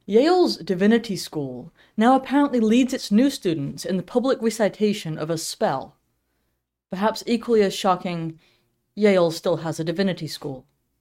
Yale's Divinity School now apparently leads its new students in the public recitation of a spell. Perhaps equally as shocking, Yale still has a divinity school.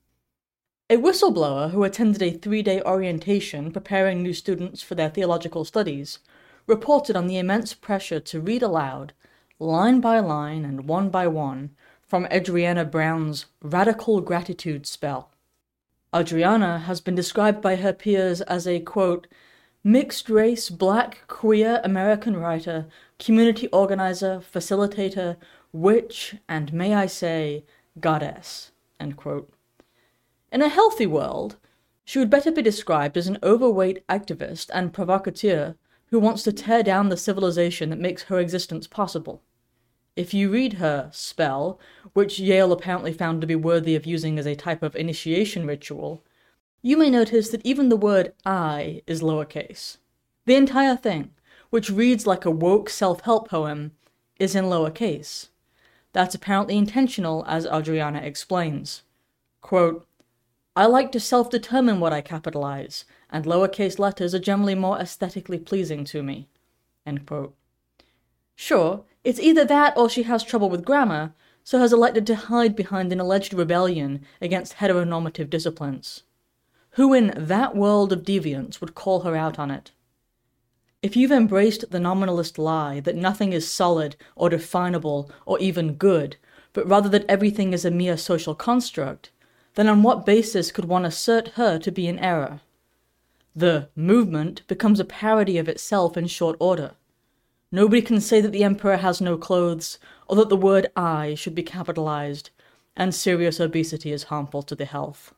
A whistleblower who attended a 3-day orientation preparing new students for their theological studies reported on the immense pressure to read aloud, line by line and one by one, from Adriana Brown's Radical Gratitude spell. Adriana has been described by her peers as a, quote, mixed-race, black, queer American writer, community organizer, facilitator, witch, and may I say, goddess, end quote. In a healthy world, she would better be described as an overweight activist and provocateur who wants to tear down the civilization that makes her existence possible. If you read her spell, which Yale apparently found to be worthy of using as a type of initiation ritual, you may notice that even the word I is lowercase. The entire thing, which reads like a woke self-help poem, is in lowercase. That's apparently intentional, as Adriana explains. Quote, I like to self-determine what I capitalize, and lowercase letters are generally more aesthetically pleasing to me. End quote. Sure, it's either that or she has trouble with grammar, so has elected to hide behind an alleged rebellion against heteronormative disciplines. Who in that world of deviance would call her out on it? If you've embraced the nominalist lie that nothing is solid or definable or even good, but rather that everything is a mere social construct, then on what basis could one assert her to be in error? The movement becomes a parody of itself in short order. Nobody can say that the emperor has no clothes, or that the word I should be capitalized, and serious obesity is harmful to the health.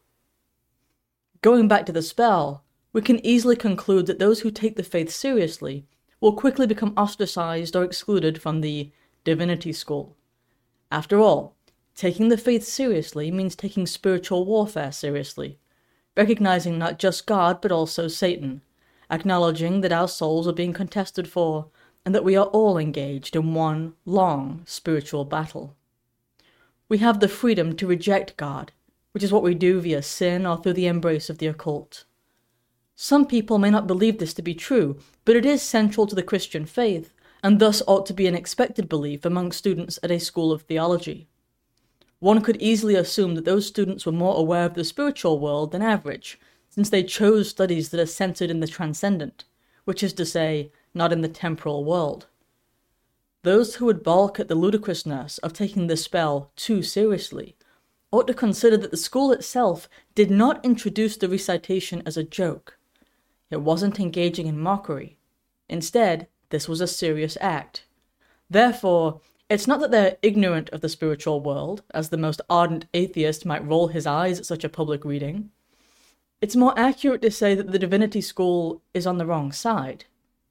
Going back to the spell, we can easily conclude that those who take the faith seriously will quickly become ostracized or excluded from the divinity school. After all, taking the faith seriously means taking spiritual warfare seriously, recognizing not just God but also Satan, acknowledging that our souls are being contested for, and that we are all engaged in one long spiritual battle. We have the freedom to reject God, which is what we do via sin or through the embrace of the occult. Some people may not believe this to be true, but it is central to the Christian faith, and thus ought to be an expected belief among students at a school of theology. One could easily assume that those students were more aware of the spiritual world than average, since they chose studies that are centered in the transcendent, which is to say, not in the temporal world. Those who would balk at the ludicrousness of taking the spell too seriously ought to consider that the school itself did not introduce the recitation as a joke. It wasn't engaging in mockery. Instead, this was a serious act. Therefore, it's not that they're ignorant of the spiritual world, as the most ardent atheist might roll his eyes at such a public reading. It's more accurate to say that the divinity school is on the wrong side.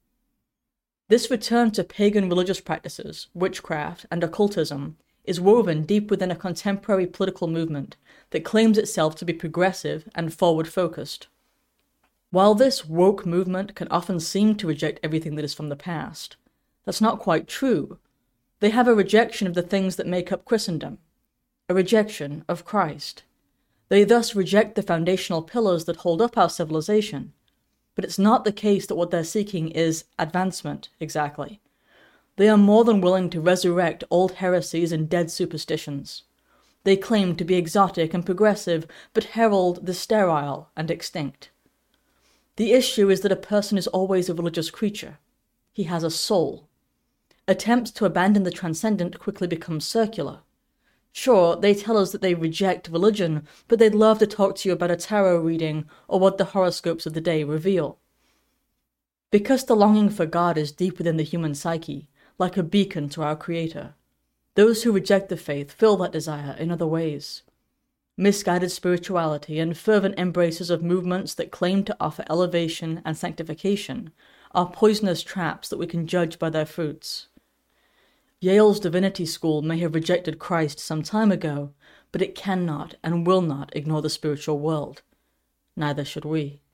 This return to pagan religious practices, witchcraft, and occultism is woven deep within a contemporary political movement that claims itself to be progressive and forward-focused. While this woke movement can often seem to reject everything that is from the past, that's not quite true. They have a rejection of the things that make up Christendom, a rejection of Christ. They thus reject the foundational pillars that hold up our civilization. But it's not the case that what they're seeking is advancement, exactly. They are more than willing to resurrect old heresies and dead superstitions. They claim to be exotic and progressive, but herald the sterile and extinct. The issue is that a person is always a religious creature. He has a soul. Attempts to abandon the transcendent quickly become circular. Sure, they tell us that they reject religion, but they'd love to talk to you about a tarot reading or what the horoscopes of the day reveal. Because the longing for God is deep within the human psyche, like a beacon to our Creator, those who reject the faith fill that desire in other ways. Misguided spirituality and fervent embraces of movements that claim to offer elevation and sanctification are poisonous traps that we can judge by their fruits. Yale's divinity school may have rejected Christ some time ago, but it cannot and will not ignore the spiritual world. Neither should we.